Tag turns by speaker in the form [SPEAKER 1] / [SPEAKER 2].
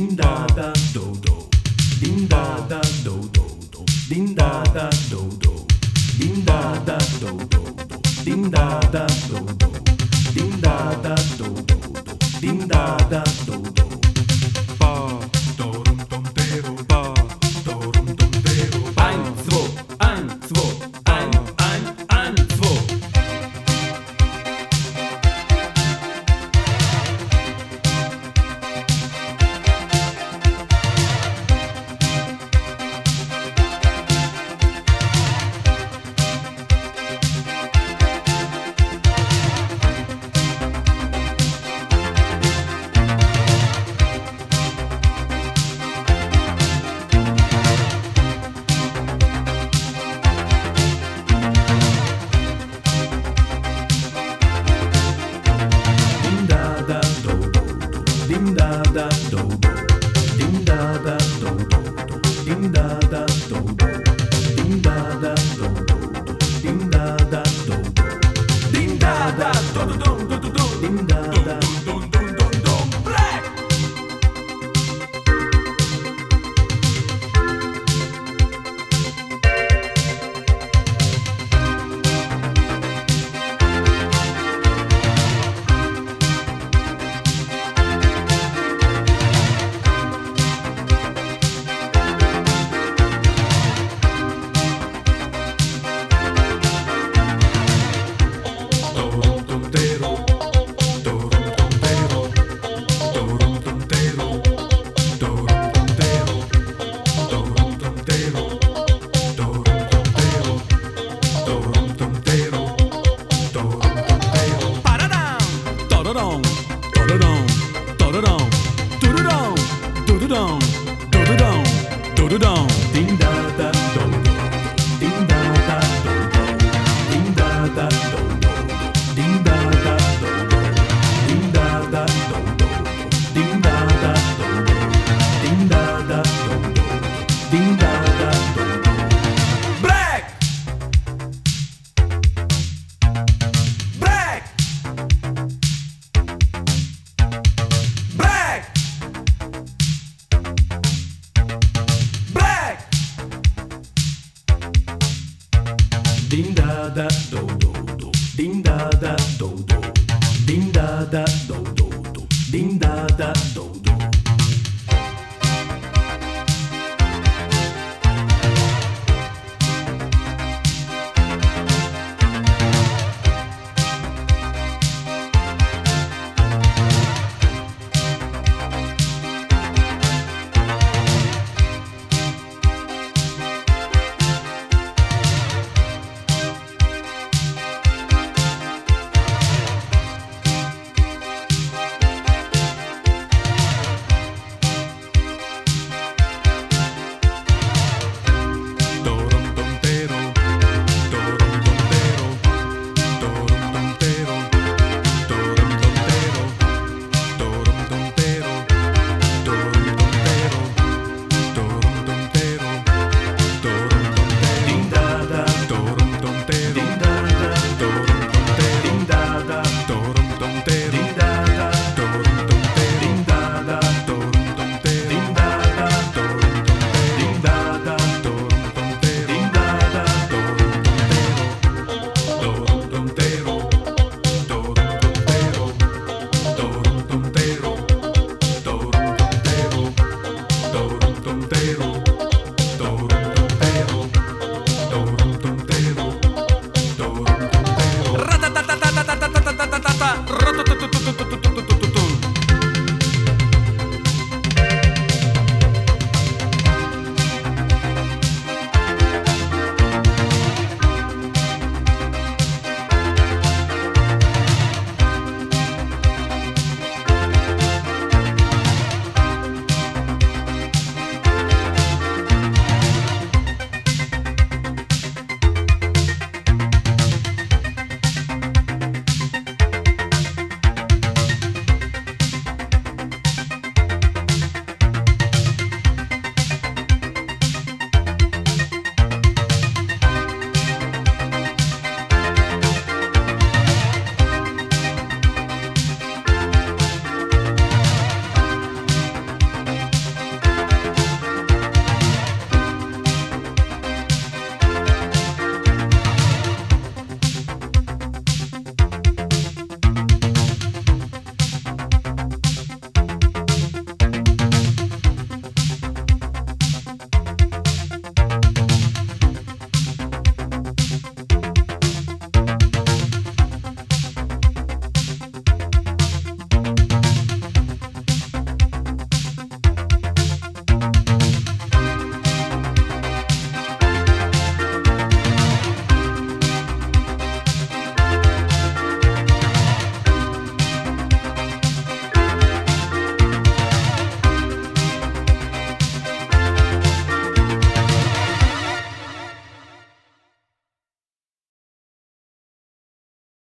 [SPEAKER 1] Din da da do do. Din da da do do do. Din da da do do. Din da da do do do. Din da da do do. Din da da do do do. Din da da do do. Pa do rum tom tero pa do rum tom tero. Ein zwei ein zwei ein zwei. Din da da do do. Din da da do do do. Din da da do do. Din da da do do do. Din da da do do. Din da da do do do do do. Din da da do do do do. Black. Do-do-dong, do-do-dong, do-do-dong, do-do-dong, do-do-dong.